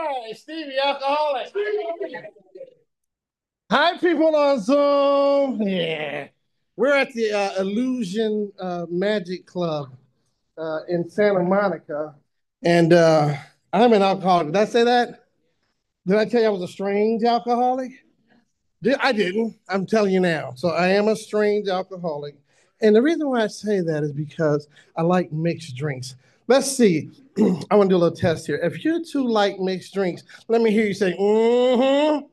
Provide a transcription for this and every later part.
Hi, Stevie, alcoholic. Hi, people on Zoom. Yeah. We're at the Illusion Magic Club in Santa Monica. And I'm an alcoholic. Did I say that? Did I tell you I was a strange alcoholic? I didn't. I'm telling you now. So I am a strange alcoholic. And the reason why I say that is because I like mixed drinks. Let's see. I want to do a little test here. If you two like mixed drinks, let me hear you say, mm-hmm.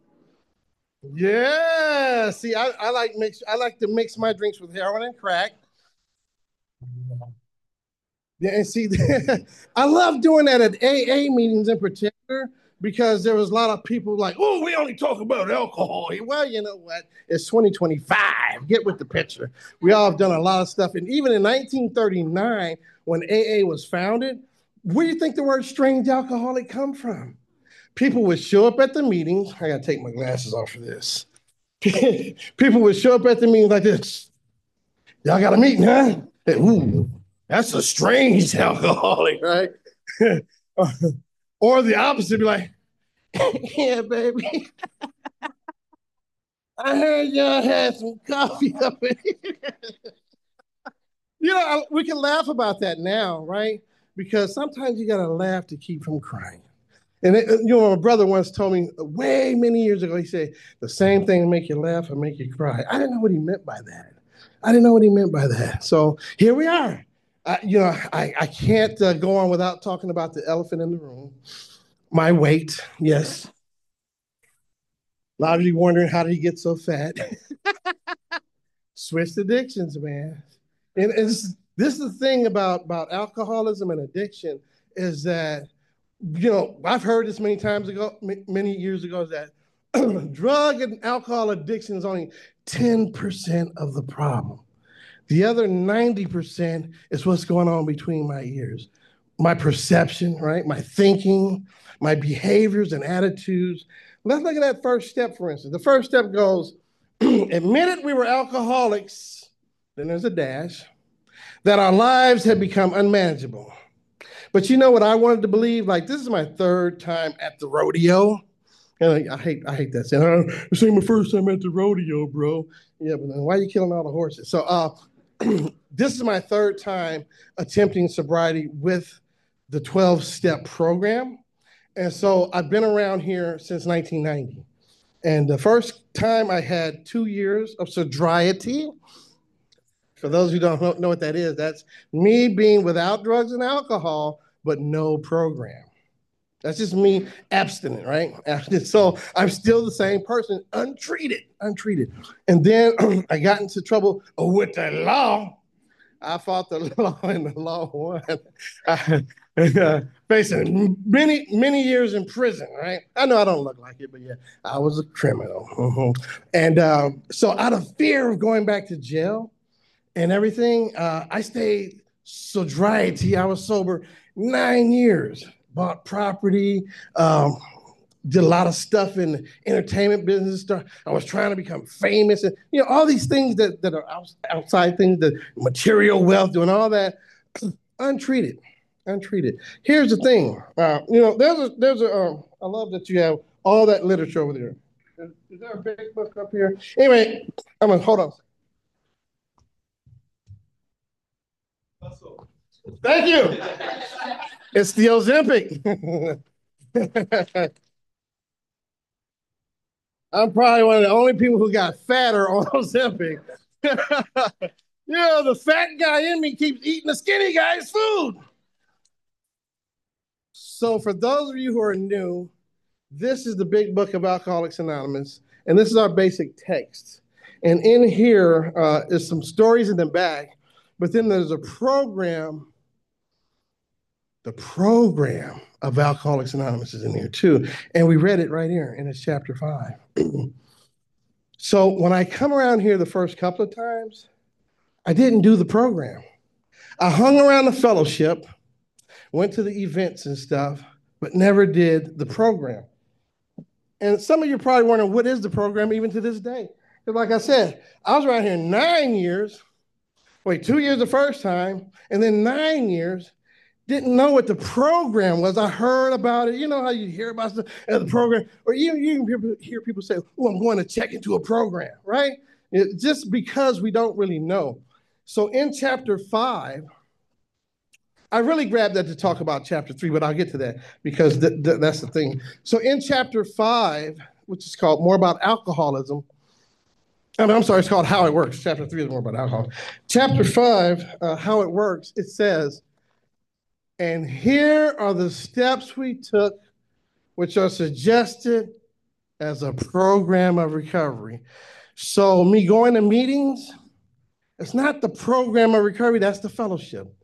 Yeah. See, I like to mix my drinks with heroin and crack. Yeah, and see, I love doing that at AA meetings in particular because there was a lot of people like, oh, we only talk about alcohol. Well, you know what? It's 2025. Get with the picture. We all have done a lot of stuff. And even in 1939, when AA was founded, where do you think the word strange alcoholic come from? People would show up at the meetings. I got to take my glasses off for this. People would show up at the meetings like this. Y'all got a meeting, huh? Hey, ooh, that's a strange alcoholic, right? Or the opposite, be like, yeah, baby. I heard y'all had some coffee up in here. We can laugh about that now, right? Because sometimes you gotta laugh to keep from crying. And my brother once told me way many years ago, he said, the same thing make you laugh or make you cry. I didn't know what he meant by that. I didn't know what he meant by that. So here we are. I can't go on without talking about the elephant in the room. My weight, yes. A lot of you wondering how did he get so fat? Switched addictions, man. And this is the thing about alcoholism and addiction is that I've heard this many years ago, that drug and alcohol addiction is only 10% of the problem. The other 90% is what's going on between my ears. My perception, right? My thinking, my behaviors and attitudes. Let's look at that first step, for instance. The first step goes, admitted we were alcoholics, then there's a dash, that our lives had become unmanageable. But you know what I wanted to believe? Like, this is my third time at the rodeo. And I hate that saying. Oh, this ain't my first time at the rodeo, bro. Yeah, but then why are you killing all the horses? So this is my third time attempting sobriety with the 12-step program. And so I've been around here since 1990. And the first time I had 2 years of sobriety. For those who don't know what that is, that's me being without drugs and alcohol, but no program. That's just me abstinent, right? So I'm still the same person, untreated. And then I got into trouble with the law. I fought the law and the law won. Facing many years in prison, right? I know I don't look like it, but yeah, I was a criminal. And so out of fear of going back to jail, and everything. I stayed sobriety. I was sober 9 years. Bought property, did a lot of stuff in the entertainment business. I was trying to become famous, and all these things that are outside things, the material wealth, doing all that, untreated. Here's the thing. I love that you have all that literature over there. Is there a big book up here? Anyway, hold on. Thank you. It's the Ozempic. I'm probably one of the only people who got fatter on Ozempic. The fat guy in me keeps eating the skinny guy's food. So for those of you who are new, this is the big book of Alcoholics Anonymous, and this is our basic text. And in here is some stories in the back, but then there's a program. The program of Alcoholics Anonymous is in here too. And we read it right here, and it's chapter 5. So when I come around here the first couple of times, I didn't do the program. I hung around the fellowship, went to the events and stuff, but never did the program. And some of you are probably wondering, what is the program even to this day? Because like I said, I was around here 9 years, 2 years the first time, and then 9 years, didn't know what the program was. I heard about it. You know how you hear about the program, or you hear people say, "Oh, I'm going to check into a program," right? Just because we don't really know. So in chapter 5, I really grabbed that to talk about chapter 3, but I'll get to that because that's the thing. So in chapter 5, which is called More About Alcoholism, I'm sorry, it's called How It Works. Chapter 3 is more about alcohol. Chapter 5, How It Works, it says, and here are the steps we took, which are suggested as a program of recovery. So me going to meetings, it's not the program of recovery, that's the fellowship.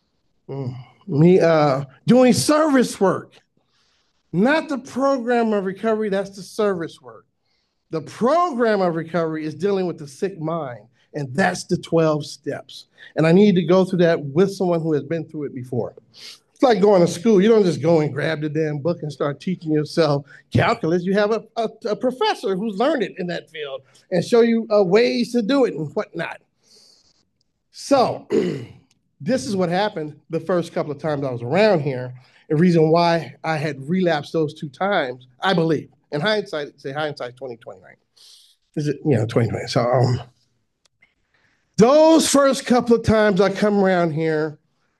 Me doing service work, not the program of recovery, that's the service work. The program of recovery is dealing with the sick mind, and that's the 12 steps. And I need to go through that with someone who has been through it before. It's like going to school. You don't just go and grab the damn book and start teaching yourself calculus. You have a professor who's learned it in that field and show you ways to do it and whatnot. So this is what happened the first couple of times I was around here. The reason why I had relapsed those 2 times, I believe. In hindsight, say hindsight 2020, right? Is it, 2020. So those first couple of times I come around here,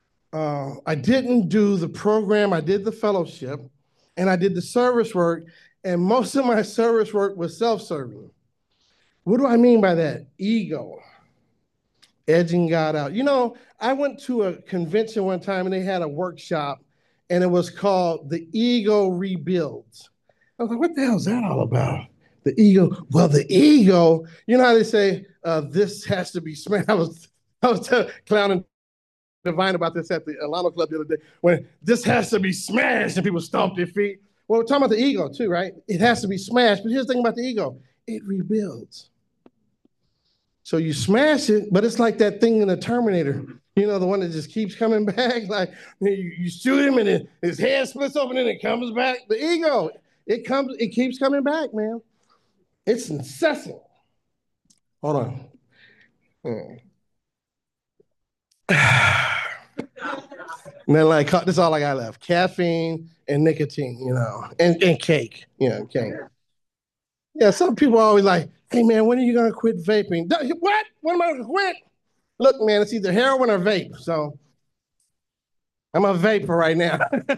I didn't do the program, I did the fellowship, and I did the service work, and most of my service work was self-serving. What do I mean by that? Ego. Edging God out. I went to a convention one time and they had a workshop and it was called The Ego Rebuilds. I was like, what the hell is that all about? The ego. Well, the ego, you know how they say, this has to be smashed. I was clowning Divine about this at the Alano Club the other day, when this has to be smashed and people stomp their feet. Well, we're talking about the ego too, right? It has to be smashed. But here's the thing about the ego. It rebuilds. So you smash it, but it's like that thing in the Terminator. The one that just keeps coming back. Like you shoot him and then his head splits open and it comes back. The ego, it keeps coming back, man. It's incessant. Hold on. And then this is all I got left. Caffeine and nicotine, and cake, cake. Yeah, some people are always like, hey man, when are you gonna quit vaping? What? When am I gonna quit? Look, man, it's either heroin or vape. So I'm a vapor right now.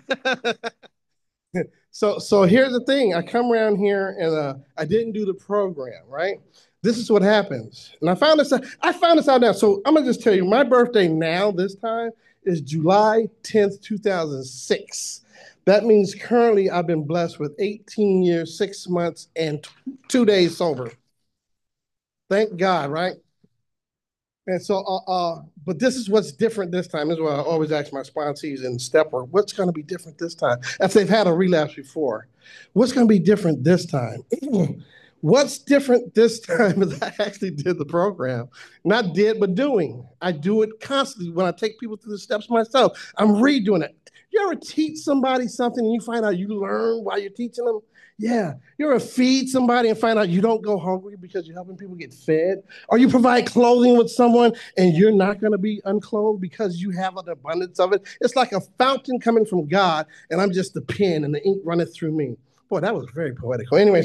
So here's the thing. I come around here and I didn't do the program, right? This is what happens. And I found this out now. So I'm gonna just tell you, my birthday now, this time, is July 10th, 2006. That means currently I've been blessed with 18 years, 6 months, and 2 days sober. Thank God, right? And so, but this is what's different this time. This is what I always ask my sponsees in step work. What's going to be different this time? If they've had a relapse before, what's going to be different this time? What's different this time is I actually did the program. Not did, but doing. I do it constantly when I take people through the steps myself. I'm redoing it. You ever teach somebody something and you find out you learn while you're teaching them? Yeah. You ever feed somebody and find out you don't go hungry because you're helping people get fed? Or you provide clothing with someone and you're not going to be unclothed because you have an abundance of it? It's like a fountain coming from God and I'm just the pen and the ink running through me. Boy, that was very poetical. Anyway,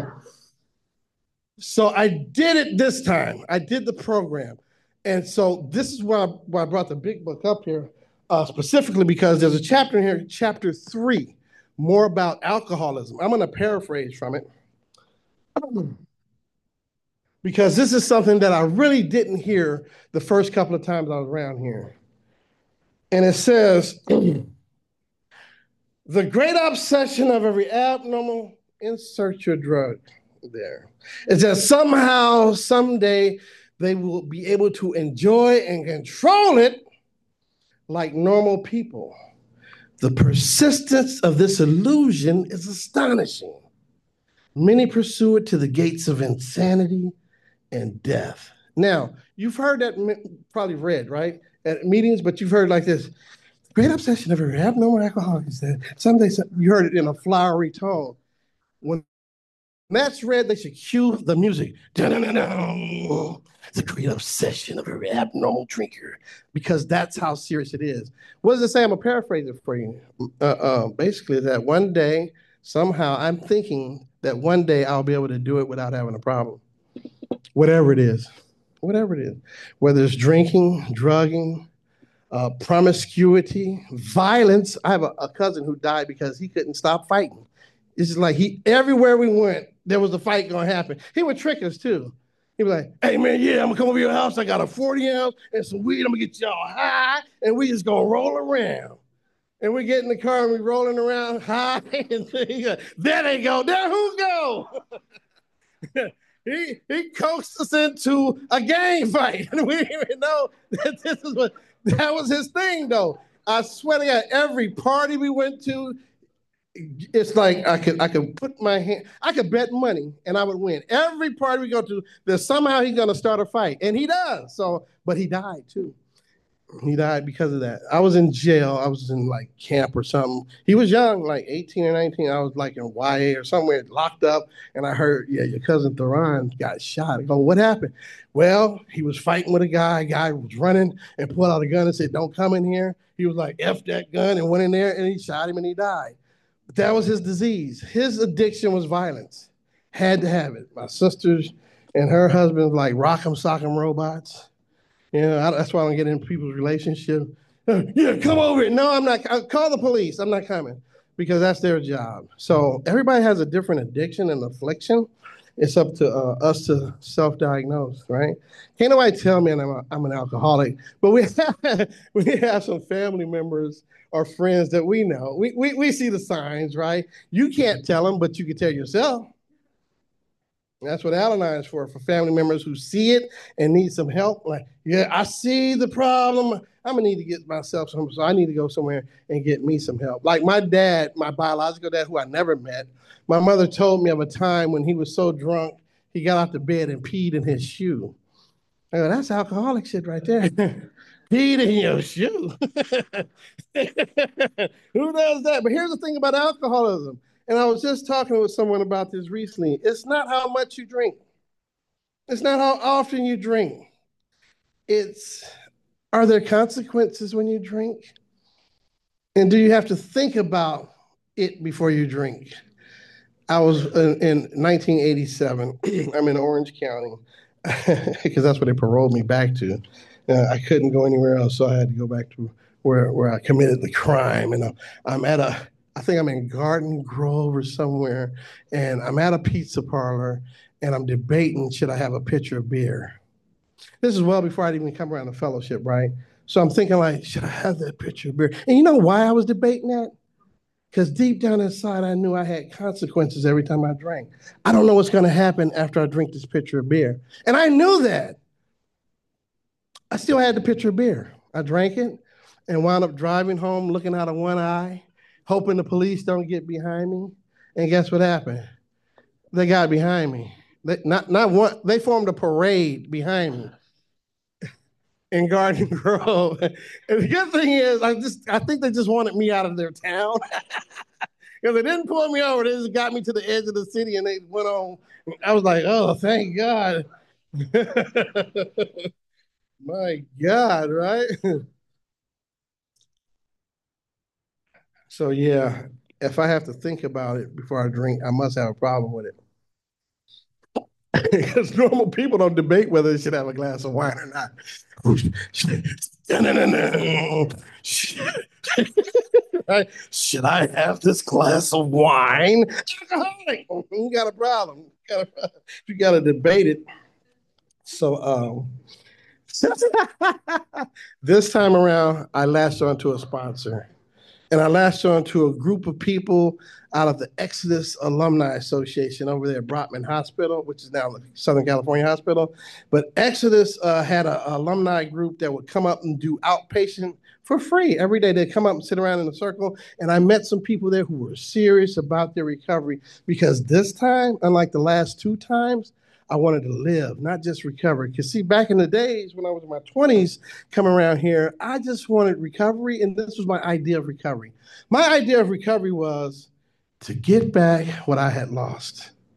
so I did it this time. I did the program. And so this is why I brought the big book up here, specifically because there's a chapter in here, chapter 3, more about alcoholism. I'm going to paraphrase from it because this is something that I really didn't hear the first couple of times I was around here. And it says, the great obsession of every abnormal, insert your drug there, is that somehow, someday, they will be able to enjoy and control it like normal people. The persistence of this illusion is astonishing. Many pursue it to the gates of insanity and death. Now, you've heard that, probably read, right, at meetings, but you've heard like this, great obsession of every abnormal alcoholic is that someday you heard it in a flowery tone. When that's red, they should cue the music. The great obsession of every abnormal drinker, because that's how serious it is. What does it say? I'm gonna paraphrase it for you. Basically, that one day, somehow, I'm thinking that one day I'll be able to do it without having a problem. Whatever it is, whatever it is, whether it's drinking, drugging, promiscuity, violence. I have a cousin who died because he couldn't stop fighting. It's just like everywhere we went, there was a fight gonna happen. He would trick us too. He'd be like, hey man, yeah, I'm gonna come over to your house. I got a 40 ounce and some weed. I'm gonna get y'all high, and we just gonna roll around. And we get in the car and we rolling around high. And there they go. There who go? he coaxed us into a gang fight. And we didn't even know that was his thing though. I swear to God, every party we went to, it's like I could put my hand, I could bet money and I would win. Every party we go to, there's somehow he's gonna start a fight. And he does. So, but he died too. He died because of that. I was in jail. I was in like camp or something. He was young, like 18 or 19. I was like in YA or somewhere locked up. And I heard, yeah, your cousin Theron got shot. I go, what happened? Well, he was fighting with a guy. Guy was running and pulled out a gun and said, don't come in here. He was like, F that gun, and went in there and he shot him and he died. But that was his disease. His addiction was violence. Had to have it. My sisters and her husband like rock'em sock'em robots. That's why I don't get into people's relationship. Yeah, come over here. No, I'm not. I'll call the police. I'm not coming, because that's their job. So everybody has a different addiction and affliction. It's up to us to self-diagnose, right? Can't nobody tell me I'm an alcoholic, but we have some family members or friends that we know. We see the signs, right? You can't tell them, but you can tell yourself. That's what Al-Anon is for family members who see it and need some help. Like, yeah, I see the problem. I'm gonna need to get myself some, so I need to go somewhere and get me some help. Like my dad, my biological dad, who I never met, my mother told me of a time when he was so drunk, he got out the bed and peed in his shoe. I go, that's alcoholic shit right there. Peed in your shoe. Who does that? But here's the thing about alcoholism. And I was just talking with someone about this recently. It's not how much you drink. It's not how often you drink. It's, are there consequences when you drink? And do you have to think about it before you drink? I was in 1987. I'm in Orange County because that's where they paroled me back to. I couldn't go anywhere else, so I had to go back to where I committed the crime. And I'm at I think I'm in Garden Grove or somewhere, and I'm at a pizza parlor, and I'm debating, should I have a pitcher of beer? This is well before I'd even come around to fellowship, right? So I'm thinking like, should I have that pitcher of beer? And you know why I was debating that? Because deep down inside, I knew I had consequences every time I drank. I don't know what's going to happen after I drink this pitcher of beer. And I knew that. I still had the pitcher of beer. I drank it and wound up driving home, looking out of one eye, hoping the police don't get behind me. And guess what happened? They got behind me. They formed a parade behind me in Garden Grove. And the good thing is, I think they just wanted me out of their town. Because they didn't pull me over, they just got me to the edge of the city and they went on. I was like, oh, thank God. My God, right? So yeah, if I have to think about it before I drink, I must have a problem with it. Because normal people don't debate whether they should have a glass of wine or not. Right? Should I have this glass of wine? You got a problem. You got to debate it. So this time around, I latched onto a sponsor. And I latched on to a group of people out of the Exodus Alumni Association over there at Brotman Hospital, which is now the Southern California Hospital. But Exodus had an alumni group that would come up and do outpatient for free. Every day they'd come up and sit around in a circle. And I met some people there who were serious about their recovery, because this time, unlike the last two times, I wanted to live, not just recover. Because see, back in the days when I was in my 20s coming around here, I just wanted recovery, and this was my idea of recovery. My idea of recovery was to get back what I had lost.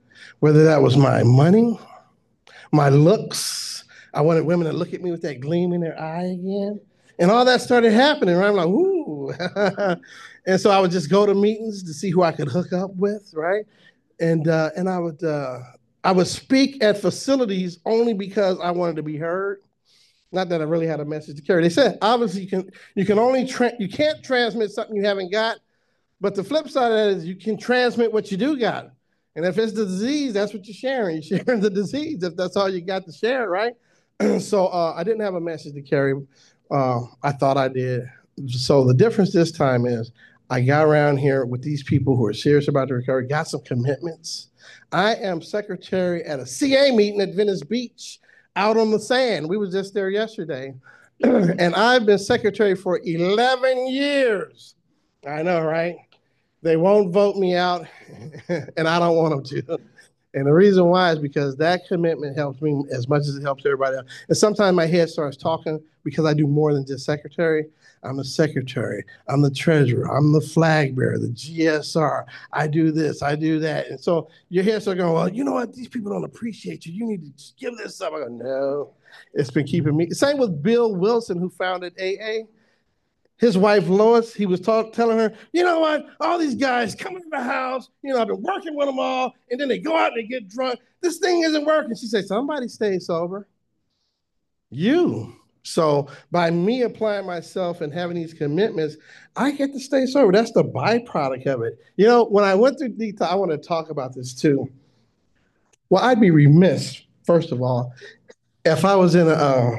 whether that was my money, my looks. I wanted women to look at me with that gleam in their eye again. And all that started happening, right? I'm like, ooh. And so I would just go to meetings to see who I could hook up with, right? And I would speak at facilities only because I wanted to be heard. Not that I really had a message to carry. They said obviously you can't transmit something you haven't got, but the flip side of that is you can transmit what you do got. And if it's the disease, that's what you're sharing. You're sharing the disease if that's all you got to share, right? So I didn't have a message to carry. I thought I did. So the difference this time is I got around here with these people who are serious about the recovery, got some commitments. I am secretary at a CA meeting at Venice Beach out on the sand. We were just there yesterday. And I've been secretary for 11 years. I know, right? They won't vote me out, and I don't want them to. And the reason why is because that commitment helps me as much as it helps everybody else. And sometimes my head starts talking because I do more than just secretary. I'm the secretary, I'm the treasurer, I'm the flag bearer, the GSR. I do this, I do that. And so your head starts going, well, you know what? These people don't appreciate you. You need to just give this up. I go, no. It's been keeping me. Same with Bill Wilson, who founded AA. His wife Lois, he was telling her, you know what? All these guys come into the house, I've been working with them all, and then they go out and they get drunk. This thing isn't working. She said, somebody stay sober. You. So by me applying myself and having these commitments, I get to stay sober. That's the byproduct of it. When I went through detox, I want to talk about this too. Well, I'd be remiss, first of all, if I was in a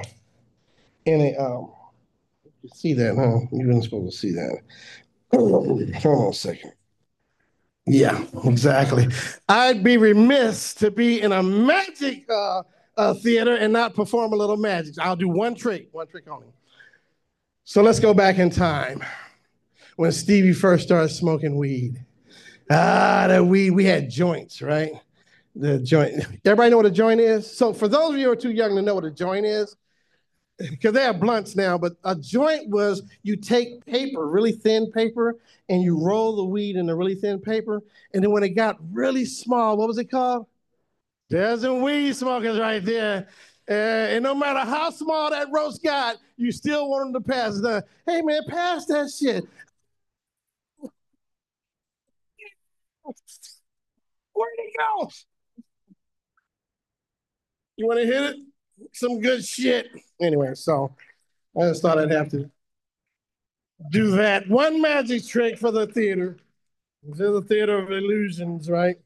see that, huh? You weren't supposed to see that. Hold on a second. Yeah, exactly. I'd be remiss to be in a magic theater and not perform a little magic. I'll do one trick only. So let's go back in time when Stevie first started smoking weed. That weed, we had joints, right? The joint. Everybody know what a joint is? So for those of you who are too young to know what a joint is, because they have blunts now, but a joint was you take paper, really thin paper, and you roll the weed in the really thin paper. And then when it got really small, what was it called? There's some weed smokers right there. And no matter how small that roast got, you still want them to pass it. Hey, man, pass that shit. Where'd it go? You want to hit it? Some good shit. Anyway, so I just thought I'd have to do that. One magic trick for the theater. This is the theater of illusions, right?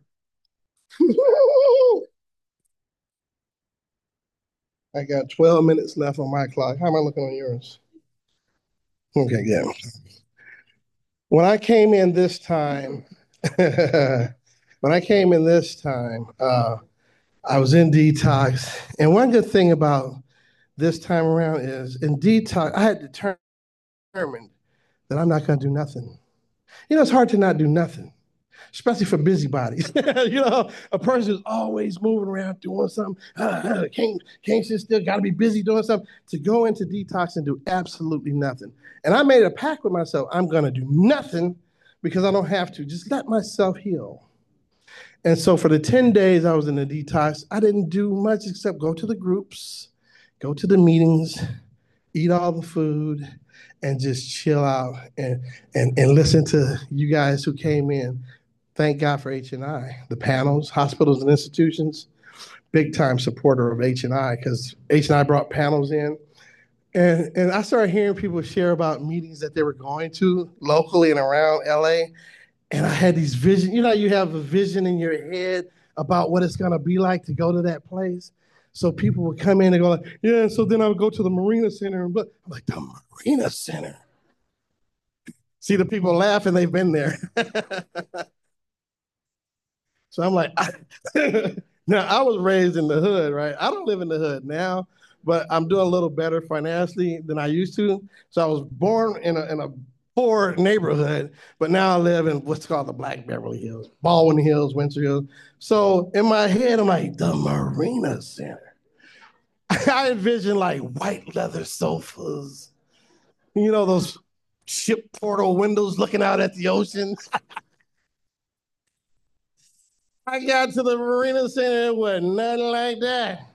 I got 12 minutes left on my clock. How am I looking on yours? Okay, yeah. When I came in this time, when I came in this time, I was in detox. And one good thing about this time around is in detox, I had determined that I'm not going to do nothing. It's hard to not do nothing, especially for busybodies. A person who's always moving around doing something, can't sit still, got to be busy doing something, to go into detox and do absolutely nothing. And I made a pact with myself, I'm going to do nothing because I don't have to. Just let myself heal. And so for the 10 days I was in the detox, I didn't do much except go to the groups, go to the meetings, eat all the food, and just chill out and listen to you guys who came in. Thank God for H&I, the panels, hospitals and institutions, big time supporter of H&I because H&I brought panels in. And I started hearing people share about meetings that they were going to locally and around LA. And I had these visions. You have a vision in your head about what it's going to be like to go to that place. So people would come in and go, like, yeah, and so then I would go to the Marina Center. And I'm like, the Marina Center? See the people laughing, they've been there. So I'm like, now I was raised in the hood, right? I don't live in the hood now, but I'm doing a little better financially than I used to. So I was born in a poor neighborhood, but now I live in what's called the Black Beverly Hills, Baldwin Hills, Windsor Hills. So in my head, I'm like, the Marina Center. I envision like white leather sofas, those ship portal windows looking out at the ocean. I got to the Marina Center, it was nothing like that.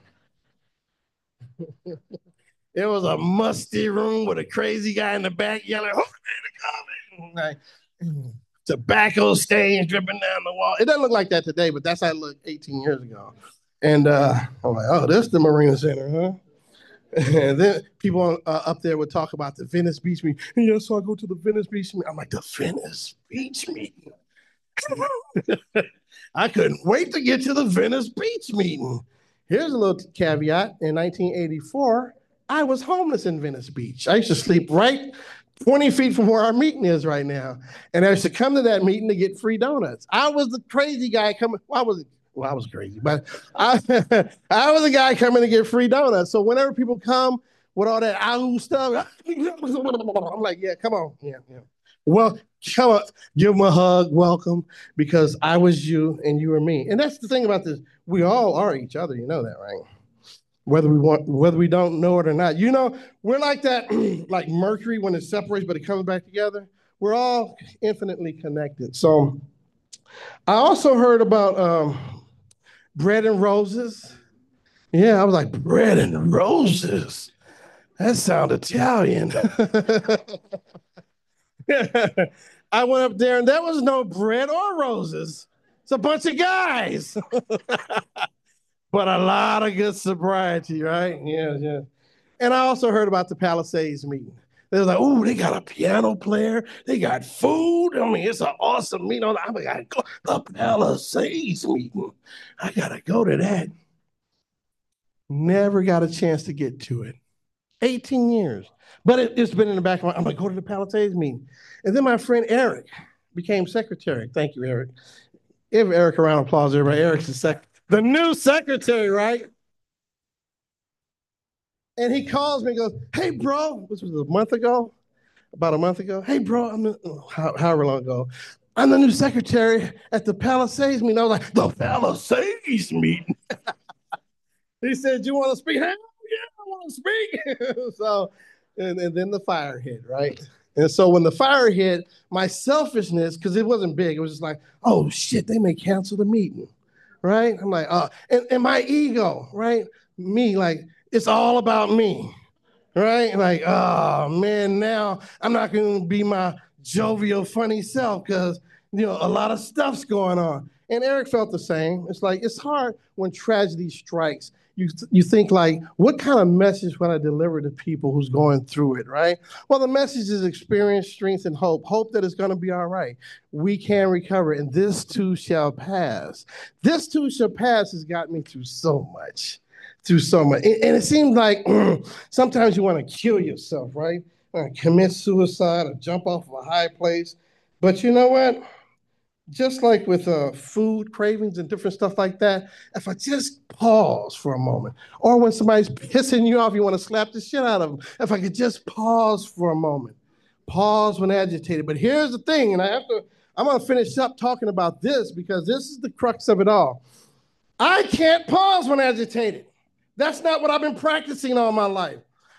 It was a musty room with a crazy guy in the back yelling, "Who's coming?" Like, tobacco stains dripping down the wall. It doesn't look like that today, but that's how it looked 18 years ago. And I'm like, oh, this is the Marina Center, huh? And then people up there would talk about the Venice Beach meeting. Yeah, so I go to the Venice Beach meeting. I'm like, the Venice Beach meeting? I couldn't wait to get to the Venice Beach meeting. Here's a little caveat. In 1984, I was homeless in Venice Beach. I used to sleep right 20 feet from where our meeting is right now. And I used to come to that meeting to get free donuts. I was the crazy guy coming. I was crazy, but I, I was the guy coming to get free donuts. So whenever people come with all that ow stuff, I'm like, yeah, come on. Yeah, yeah. Well, come on, give them a hug, welcome, because I was you and you were me. And that's the thing about this. We all are each other. You know that, right? Whether we don't know it or not. You know, we're like that, like Mercury when it separates, but it comes back together. We're all infinitely connected. So I also heard about bread and roses. Yeah, I was like, bread and roses. That sounds Italian. I went up there and there was no bread or roses. It's a bunch of guys, but a lot of good sobriety, right? Yeah, yeah. And I also heard about the Palisades meeting. They was like, oh, they got a piano player. They got food. I mean, it's an awesome meeting. I gotta go the Palisades meeting. I gotta go to that. Never got a chance to get to it. 18 years. But it's been in the back of my, I'm like, go to the Palisades meeting. And then my friend Eric became secretary. Thank you, Eric. Give Eric a round of applause, everybody. Eric's the new secretary, right? And he calls me and goes, hey, bro, this was a month ago, about a month ago. Hey, bro, however long ago. I'm the new secretary at the Palisades meeting. I was like, the Palisades meeting? He said, you want to speak? Hell yeah, I want to speak. So, and then the fire hit, right? And so when the fire hit, my selfishness, because it wasn't big, it was just like, oh shit, they may cancel the meeting, right? I'm like, and my ego, right? Me, like, it's all about me, right? Like, oh man, now I'm not going to be my jovial, funny self because a lot of stuff's going on. And Eric felt the same. It's like it's hard when tragedy strikes. You think like, what kind of message would I deliver to people who's going through it, right? Well, the message is experience, strength, and hope. Hope that it's going to be all right. We can recover, and this too shall pass. This too shall pass has got me through so much and it seems like sometimes you want to kill yourself, right? Commit suicide or jump off of a high place. But you know what? Just like with food cravings and different stuff like that, if I just pause for a moment, or when somebody's pissing you off, you want to slap the shit out of them. If I could just pause for a moment, pause when agitated. But here's the thing, and I'm going to finish up talking about this because this is the crux of it all. I can't pause when agitated. That's not what I've been practicing all my life.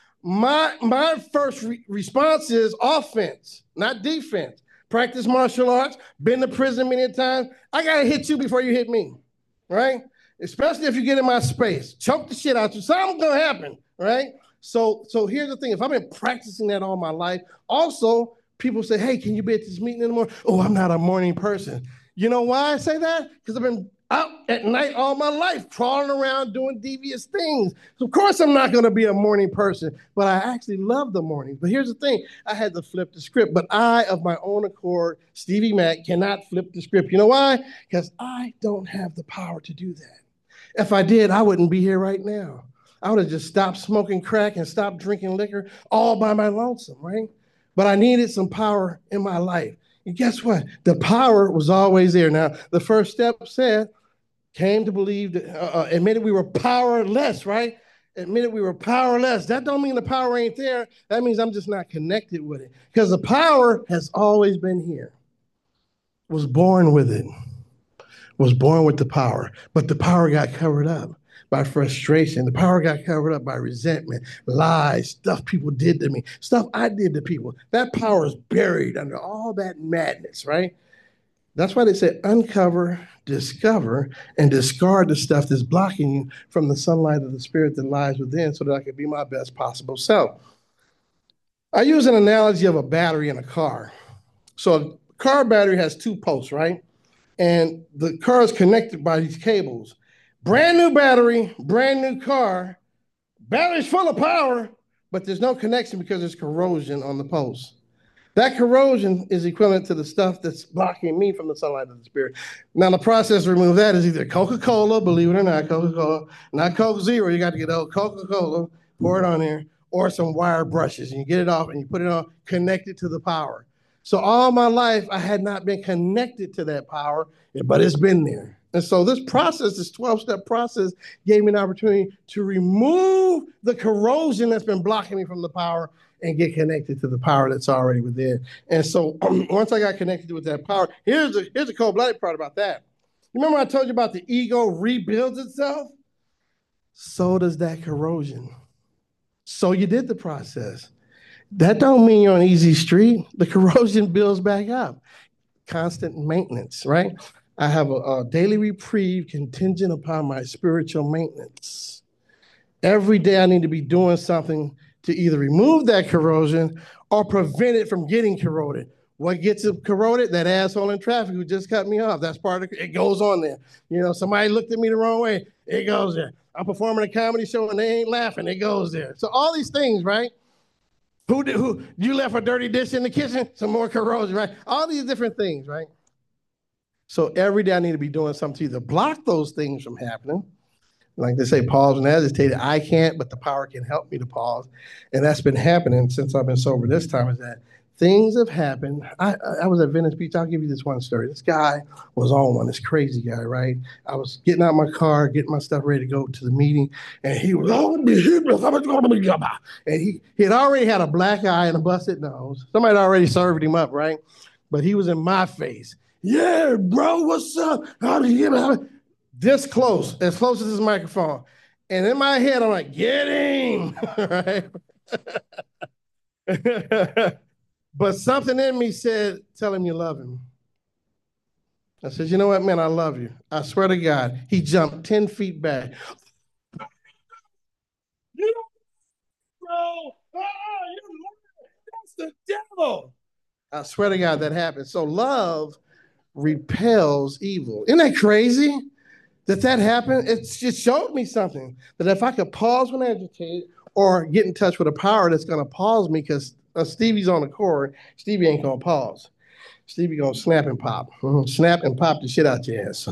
My first response is offense, not defense. Practice martial arts, been to prison many times. I gotta hit you before you hit me, right? Especially if you get in my space. Choke the shit out you. Something's gonna happen, right? So here's the thing. If I've been practicing that all my life, also people say, hey, can you be at this meeting in the morning? Oh, I'm not a morning person. You know why I say that? Because I've been out at night all my life, crawling around doing devious things. So of course I'm not going to be a morning person, but I actually love the mornings. But here's the thing. I had to flip the script, but I, of my own accord, Stevie Mack, cannot flip the script. You know why? Because I don't have the power to do that. If I did, I wouldn't be here right now. I would have just stopped smoking crack and stopped drinking liquor all by my lonesome, right? But I needed some power in my life. And guess what? The power was always there. Now, the first step said, came to believe that admitted we were powerless, right? Admitted we were powerless. That don't mean the power ain't there. That means I'm just not connected with it. Because the power has always been here. Was born with it. Was born with the power. But the power got covered up by frustration. The power got covered up by resentment, lies, stuff people did to me, stuff I did to people. That power is buried under all that madness, right? That's why they say uncover, discover, and discard the stuff that's blocking you from the sunlight of the spirit that lies within so that I can be my best possible self. I use an analogy of a battery in a car. So a car battery has two posts, right? And the car is connected by these cables. Brand new battery, brand new car, battery's full of power, but there's no connection because there's corrosion on the post. That corrosion is equivalent to the stuff that's blocking me from the sunlight of the spirit. Now, the process to remove that is either Coca-Cola, believe it or not, Coca-Cola, not Coke Zero. You got to get old Coca-Cola, pour it on there, or some wire brushes, and you get it off and you put it on, connected to the power. So all my life, I had not been connected to that power, but it's been there. And so this process, this 12-step process, gave me an opportunity to remove the corrosion that's been blocking me from the power and get connected to the power that's already within. And so once I got connected with that power, here's the cold-blooded part about that. Remember I told you about the ego rebuilds itself? So does that corrosion. So you did the process. That don't mean you're on easy street. The corrosion builds back up. Constant maintenance, right? I have a daily reprieve contingent upon my spiritual maintenance. Every day I need to be doing something to either remove that corrosion or prevent it from getting corroded. What gets it corroded? That asshole in traffic who just cut me off. That's part of it. It goes on there. You know, somebody looked at me the wrong way. It goes there. I'm performing a comedy show and they ain't laughing. It goes there. So all these things, right? Who you left a dirty dish in the kitchen? Some more corrosion, right? All these different things, right? So every day I need to be doing something to either block those things from happening. Like they say, pause and hesitate. I can't, but the power can help me to pause. And that's been happening since I've been sober this time, is that things have happened. I was at Venice Beach. I'll give you this one story. This guy was on one, this crazy guy, right? I was getting out my car, getting my stuff ready to go to the meeting, and he was, and he had already had a black eye and a busted nose. Somebody had already served him up, right? But he was in my face. Yeah, bro, what's up? How do you get this close, as close as this microphone? And in my head, I'm like, get him, right? But something in me said, tell him you love him. I said, you know what, man, I love you. I swear to God. He jumped 10 feet back. You bro, that's the devil. I swear to God that happened. So love repels evil. Isn't that crazy? That happened? It just showed me something. That if I could pause when agitated or get in touch with a power that's going to pause me, because Stevie's on the court, Stevie ain't going to pause. Stevie gonna snap and pop. Snap and pop the shit out your ass.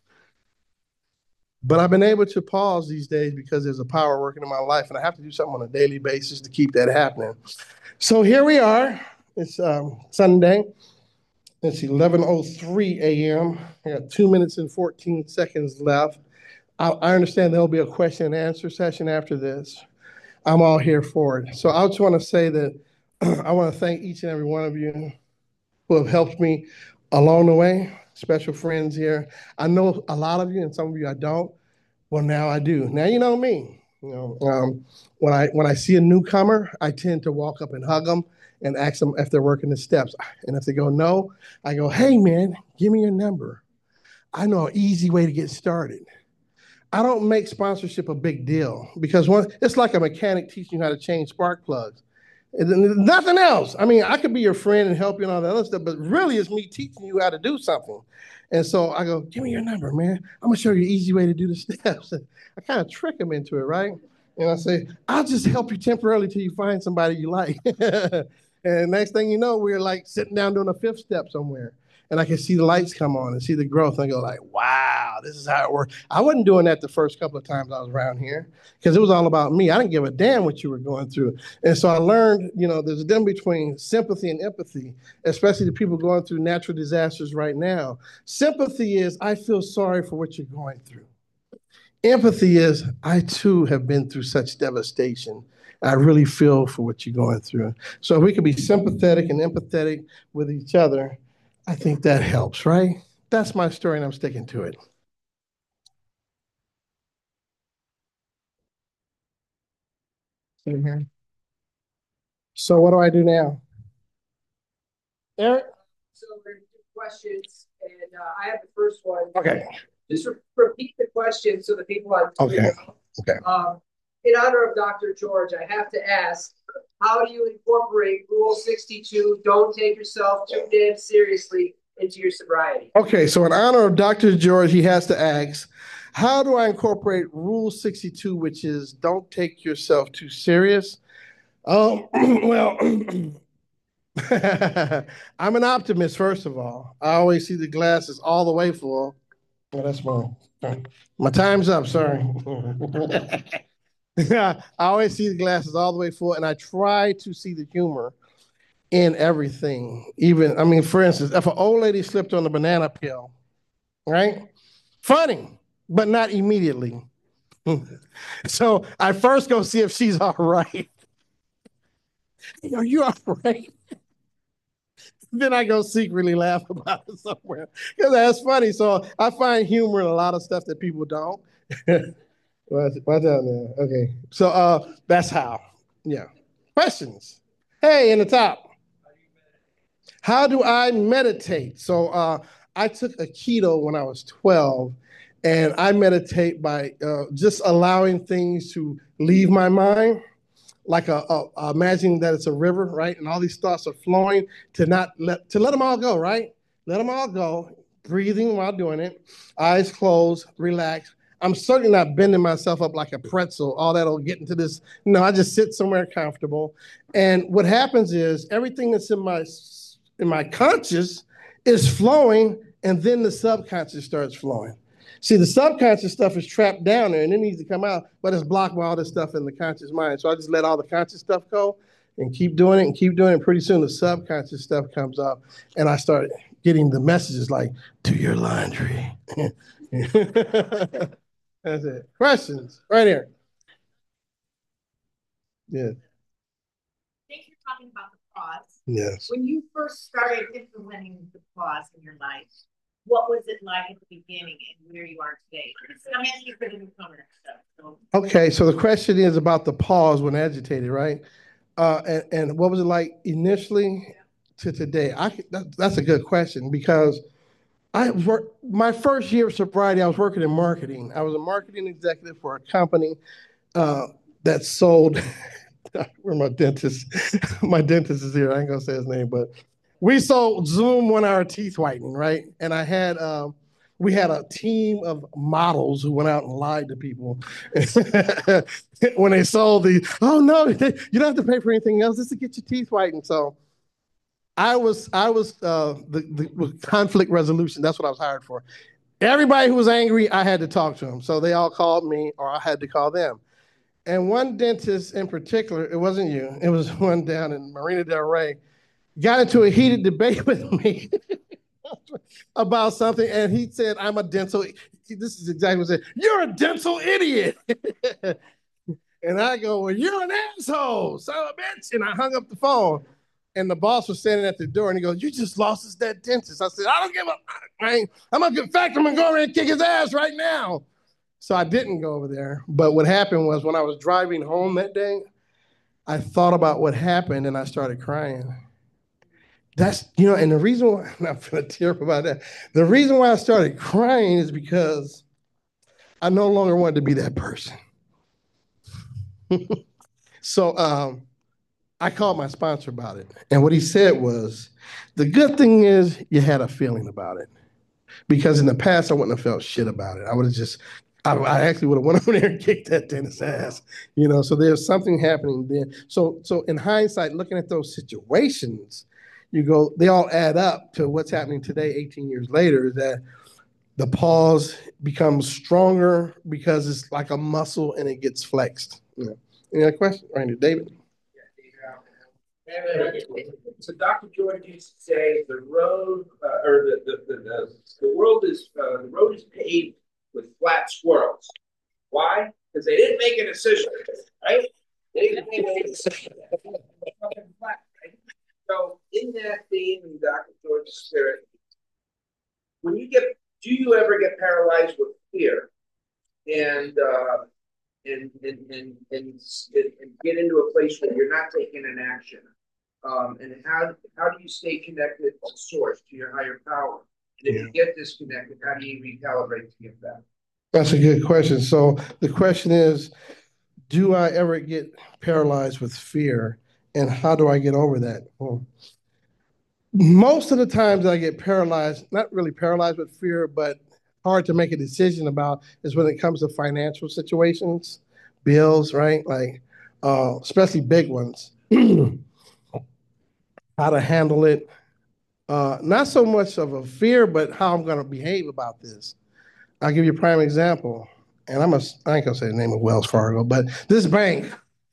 But I've been able to pause these days because there's a power working in my life, and I have to do something on a daily basis to keep that happening. So here we are. It's Sunday. It's 11:03 a.m. I got 2 minutes and 14 seconds left. I understand there'll be a question and answer session after this. I'm all here for it. So I just want to say that I want to thank each and every one of you who have helped me along the way. Special friends here. I know a lot of you, and some of you I don't. Well, now I do. Now you know me. When I see a newcomer, I tend to walk up and hug them and ask them if they're working the steps. And if they go no, I go, hey man, give me your number. I know an easy way to get started. I don't make sponsorship a big deal because it's like a mechanic teaching you how to change spark plugs. Nothing else. I mean, I could be your friend and help you and all that other stuff, but really it's me teaching you how to do something. And so I go, give me your number, man. I'm gonna show you an easy way to do the steps. I kind of trick them into it, right? And I say, I'll just help you temporarily till you find somebody you like. And next thing you know, we're like sitting down doing a fifth step somewhere. And I can see the lights come on and see the growth. And I go like, wow, this is how it works. I wasn't doing that the first couple of times I was around here because it was all about me. I didn't give a damn what you were going through. And so I learned, there's a difference between sympathy and empathy, especially the people going through natural disasters right now. Sympathy is, I feel sorry for what you're going through. Empathy is, I too have been through such devastation. I really feel for what you're going through. So if we can be sympathetic and empathetic with each other, I think that helps, right? That's my story and I'm sticking to it. Mm-hmm. So what do I do now? Eric? questions, and I have the first one. Okay. Just repeat the question so the people on. Okay. Okay. In honor of Dr. George, I have to ask, how do you incorporate Rule 62, don't take yourself too damn seriously, into your sobriety? Okay, so in honor of Dr. George, he has to ask, how do I incorporate Rule 62, which is don't take yourself too serious? Well, I'm an optimist, first of all. I always see the glasses all the way full. Oh, that's my time's up, sorry. I always see the glasses all the way full, and I try to see the humor in everything. Even, I mean, for instance, if an old lady slipped on a banana peel, right? Funny, but not immediately. So I first go see if she's all right. Are you all right? Then I go secretly laugh about it somewhere because that's funny. So I find humor in a lot of stuff that people don't. Watch out now. Okay. So that's how. Yeah. Questions? Hey, in the top. How do I meditate? So I took a keto when I was 12, and I meditate by just allowing things to leave my mind, like imagining that it's a river, right? And all these thoughts are flowing to let them all go, right? Let them all go. Breathing while doing it, eyes closed, relax. I'm certainly not bending myself up like a pretzel. All that'll get into this. No, I just sit somewhere comfortable. And what happens is everything that's in my conscious is flowing, and then the subconscious starts flowing. See, the subconscious stuff is trapped down there and it needs to come out, but it's blocked by all this stuff in the conscious mind. So I just let all the conscious stuff go and keep doing it and keep doing it. And pretty soon the subconscious stuff comes up and I start getting the messages like, do your laundry. That's it. Questions? Right here. Yeah. Think you're talking about the pause. Yes. When you first started implementing the pause in your life, what was it like at the beginning and where you are today? I'm asking for the newcomer stuff. So. Okay, so the question is about the pause when agitated, right? And what was it like initially to today? That's a good question because my first year of sobriety, I was working in marketing. I was a marketing executive for a company that sold. Where my dentist? My dentist is here. I ain't gonna say his name, but we sold Zoom 1 hour teeth whitening, right? And we had a team of models who went out and lied to people when they sold oh no, you don't have to pay for anything else just to get your teeth whitened. So I was the conflict resolution. That's what I was hired for. Everybody who was angry, I had to talk to them. So they all called me or I had to call them. And one dentist in particular, it wasn't you, it was one down in Marina Del Rey, got into a heated debate with me about something, and he said, I'm a dental, this is exactly what he said, you're a dental idiot. And I go, well, you're an asshole, son of a bitch. And I hung up the phone. And the boss was standing at the door, and he goes, you just lost us that dentist. I said, I don't give a, in fact, I'm going to go over and kick his ass right now. So I didn't go over there. But what happened was when I was driving home that day, I thought about what happened and I started crying. And the reason why, I'm not going to tear up about that. The reason why I started crying is because I no longer wanted to be that person. So I called my sponsor about it. And what he said was, the good thing is you had a feeling about it. Because in the past, I wouldn't have felt shit about it. I would have just, I actually would have went over there and kicked that dentist's ass. So there's something happening there. So in hindsight, looking at those situations, you go, they all add up to what's happening today, 18 years later, is that the pause becomes stronger because it's like a muscle and it gets flexed. Any other question? Randy, David? So Dr. George used to say the road or the world is the road is paved with flat squirrels. Why? Because they didn't make a decision, right? They didn't make a decision. Flat, right? So in that theme, in Dr. George's spirit, do you ever get paralyzed with fear and get into a place where you're not taking an action? And how do you stay connected to source, to your higher power? And if you get disconnected, how do you recalibrate to get back? That's a good question. So the question is, do I ever get paralyzed with fear? And how do I get over that? Well, most of the times I get paralyzed, not really paralyzed with fear, but hard to make a decision about is when it comes to financial situations, bills, right? Like, especially big ones, how to handle it. Not so much of a fear, but how I'm going to behave about this. I'll give you a prime example. And I ain't gonna say the name of Wells Fargo, but this bank,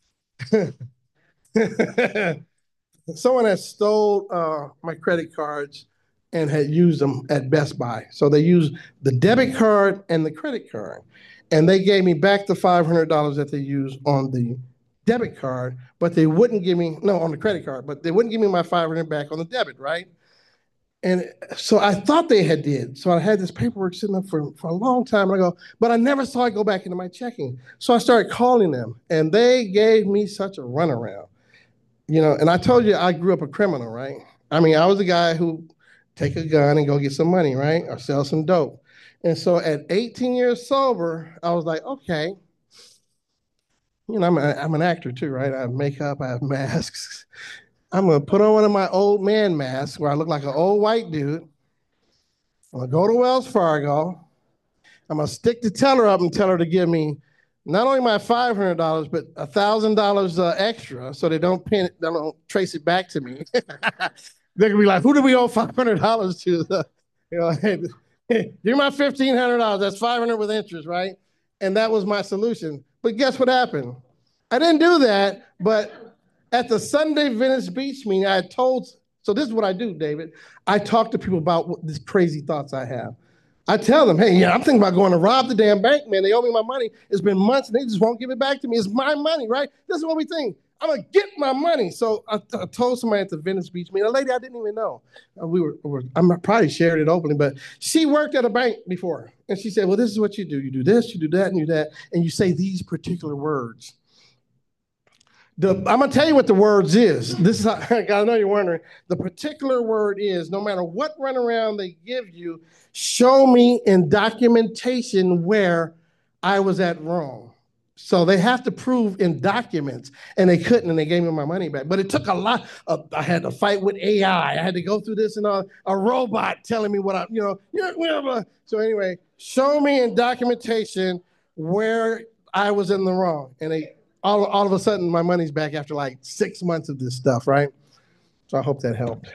someone had stole my credit cards and had used them at Best Buy. So they used the debit card and the credit card. And they gave me back the $500 that they used on the debit card, but they wouldn't give me, no, on the credit card, but they wouldn't give me my 500 back on the debit, right? And so I thought they had did. So I had this paperwork sitting up for a long time. And I go, but I never saw it go back into my checking. So I started calling them, and they gave me such a runaround. You know, and I told you I grew up a criminal, right? I mean, I was a guy who take a gun and go get some money, right? Or sell some dope. And so at 18 years sober, I was like, okay, you know, I'm an actor too, right? I have makeup, I have masks. I'm gonna put on one of my old man masks where I look like an old white dude. I'm gonna go to Wells Fargo. I'm gonna stick the teller up and tell her to give me not only my $500, but $1,000 extra, so they don't trace it back to me. They're gonna be like, "Who do we owe $500 to?" You know, hey, give me my $1,500. That's 500 with interest, right? And that was my solution. But guess what happened? I didn't do that, but at the Sunday Venice Beach meeting, I had told, so this is what I do, David. I talk to people about these crazy thoughts I have. I tell them, hey, yeah, I'm thinking about going to rob the damn bank, man. They owe me my money. It's been months and they just won't give it back to me. It's my money, right? This is what we think. I'm gonna get my money. So I told somebody at the Venice Beach meeting, a lady I didn't even know. I probably shared it openly, but she worked at a bank before. And she said, well, this is what you do. You do this, you do that, and you do that, and you say these particular words. I'm gonna tell you what the words is. This is how, I know you're wondering. The particular word is, no matter what runaround they give you, show me in documentation where I was at wrong. So they have to prove in documents, and they couldn't, and they gave me my money back. But it took a lot. I had to fight with AI. I had to go through this and a robot telling me what So anyway, show me in documentation where I was in the wrong, and they. All of a sudden, my money's back after like 6 months of this stuff, right? So I hope that helped.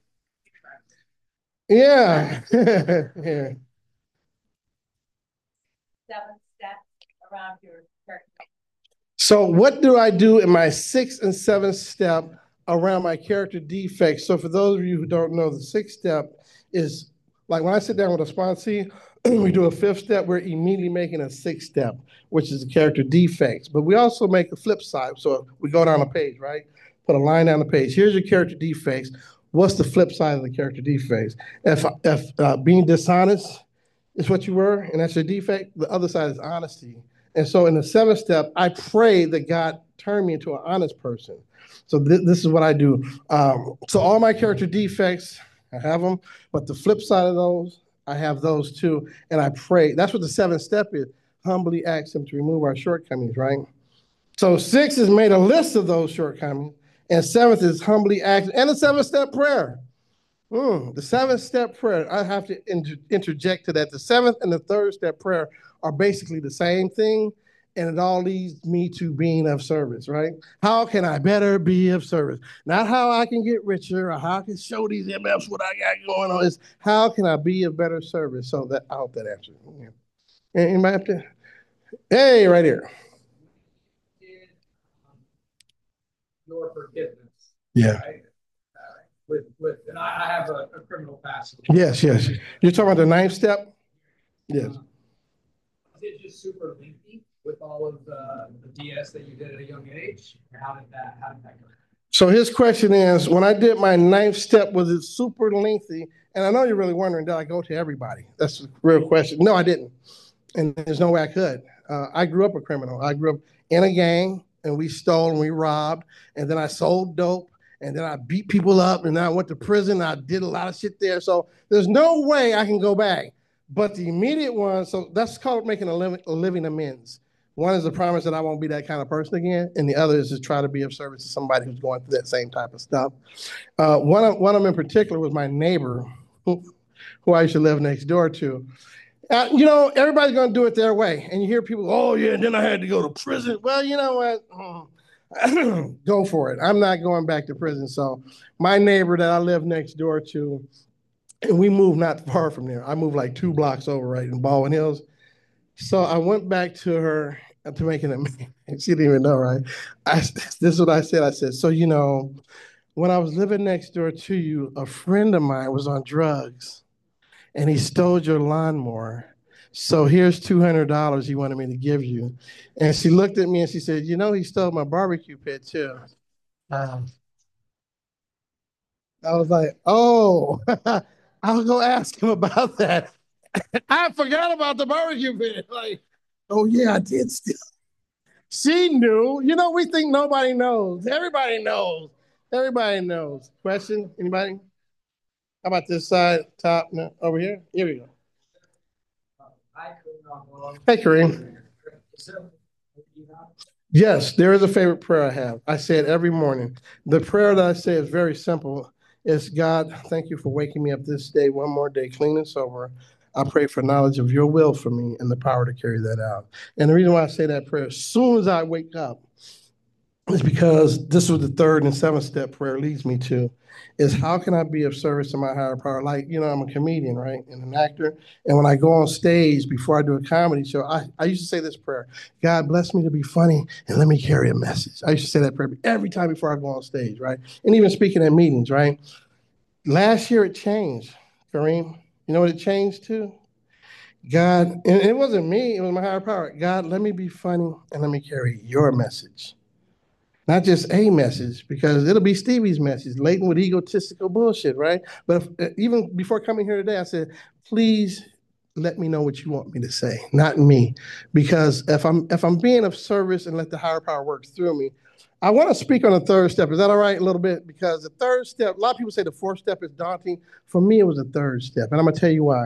Yeah. Yeah. 7 steps around your character. So what do I do in my 6th and 7th step around my character defects? So for those of you who don't know, the 6th step is like when I sit down with a sponsee, we do a 5th step, we're immediately making a 6th step, which is the character defects. But we also make a flip side. So we go down a page, right? Put a line down the page. Here's your character defects. What's the flip side of the character defects? If being dishonest is what you were, and that's your defect, the other side is honesty. And so in the 7th step, I pray that God turn me into an honest person. So this is what I do. So all my character defects, I have them, but the flip side of those, I have those too, and I pray. That's what the 7th step is. Humbly ask him to remove our shortcomings, right? So 6 is made a list of those shortcomings, and 7th is humbly ask, and the 7th step prayer. The 7th step prayer, I have to interject to that. The 7th and the 3rd step prayer are basically the same thing, and it all leads me to being of service, right? How can I better be of service? Not how I can get richer or how I can show these MFs what I got going on. It's how can I be of better service? So that I hope that answers. Yeah. Anybody have to? Hey, right here. Your forgiveness. Yeah. Right? And I have a criminal past. Yes. You're talking about the 9th step? Yes. Is it just super lengthy with all of the DS that you did at a young age? Or how did that go? So his question is, when I did my 9th step, was it super lengthy? And I know you're really wondering, did I go to everybody? That's a real question. No, I didn't. And there's no way I could. I grew up a criminal. I grew up in a gang, and we stole and we robbed, and then I sold dope, and then I beat people up, and then I went to prison. I did a lot of shit there. So there's no way I can go back. But the immediate one, so that's called making a living amends. One is the promise that I won't be that kind of person again, and the other is to try to be of service to somebody who's going through that same type of stuff. One of them in particular was my neighbor, who I used to live next door to. You know, everybody's going to do it their way. And you hear people, oh, yeah, and then I had to go to prison. Well, you know what? Go for it. I'm not going back to prison. So my neighbor that I live next door to, and we moved not far from there. I moved like 2 blocks over, right, in Baldwin Hills. So I went back to her to make an amendment. She didn't even know, right? This is what I said. I said, so, you know, when I was living next door to you, a friend of mine was on drugs, and he stole your lawnmower. So here's $200 he wanted me to give you. And she looked at me and she said, you know, he stole my barbecue pit too. I was like, oh, I'll go ask him about that. I forgot about the barbecue pit. Like, oh yeah, I did steal. She knew. You know, we think nobody knows. Everybody knows. Everybody knows. Question? Anybody? How about this side, top, no, over here? Here we go. Hey, Kareem. Yes, there is a favorite prayer I have. I say it every morning. The prayer that I say is very simple. It's, God, thank you for waking me up this day, one more day, clean and sober. I pray for knowledge of your will for me and the power to carry that out. And the reason why I say that prayer as soon as I wake up is because this was the 3rd and 7th step prayer leads me to, is how can I be of service to my higher power? Like, you know, I'm a comedian, right, and an actor. And when I go on stage before I do a comedy show, I used to say this prayer, God bless me to be funny and let me carry a message. I used to say that prayer every time before I go on stage, right? And even speaking at meetings, right? Last year it changed, Kareem. You know what it changed to? God, and it wasn't me, it was my higher power. God, let me be funny and let me carry your message. Not just a message, because it'll be Stevie's message, laden with egotistical bullshit, right? But even before coming here today, I said, please let me know what you want me to say, not me. Because if I'm being of service and let the higher power work through me, I want to speak on the 3rd step. Is that all right? A little bit? Because the 3rd step, a lot of people say the 4th step is daunting. For me, it was the 3rd step. And I'm going to tell you why.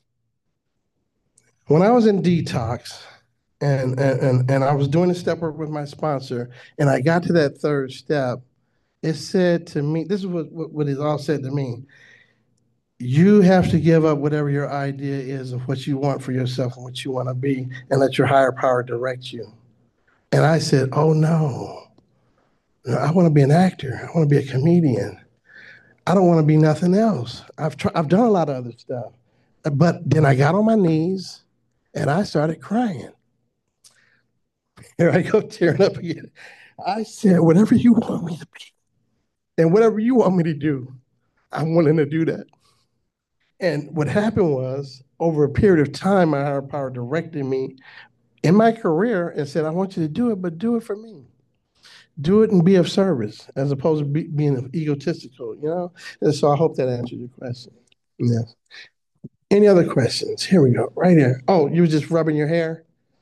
When I was in detox, and I was doing the step work with my sponsor, and I got to that 3rd step, it said to me, this is what it all said to me, you have to give up whatever your idea is of what you want for yourself and what you want to be, and let your higher power direct you. And I said, oh no, I want to be an actor. I want to be a comedian. I don't want to be nothing else. I've done a lot of other stuff. But then I got on my knees and I started crying. Here I go tearing up again. I said, whatever you want me to be and whatever you want me to do, I'm willing to do that. And what happened was, over a period of time, my higher power directed me in my career and said, I want you to do it, but do it for me. Do it and be of service as opposed to being egotistical, you know? And so I hope that answered your question. Yes. Any other questions? Here we go, right here. Oh, you were just rubbing your hair?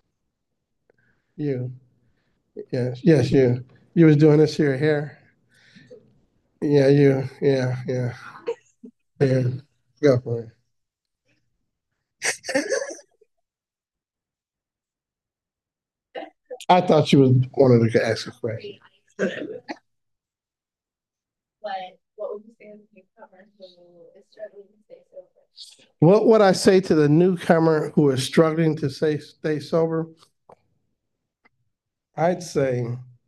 You. Yes, you. You was doing this to your hair? Yeah, you. Yeah. Yeah. Go for it. I thought you was wanted to ask a question. What would you say to the newcomer who is struggling to stay sober? What would I say to the newcomer who is struggling to stay sober? I'd say,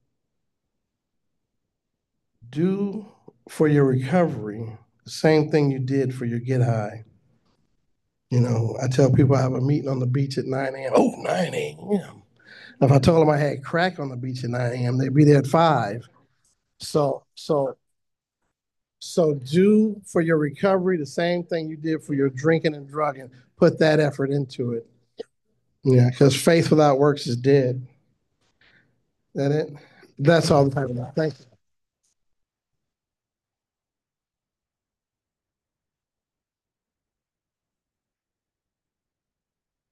do for your recovery the same thing you did for your get high. You know, I tell people I have a meeting on the beach at 9 a.m. Oh, 9 a.m. If I told them I had crack on the beach at 9 a.m., they'd be there at 5. So do for your recovery the same thing you did for your drinking and drugging. Put that effort into it. Yeah, because faith without works is dead. Is that it? That's all the time. Thank you.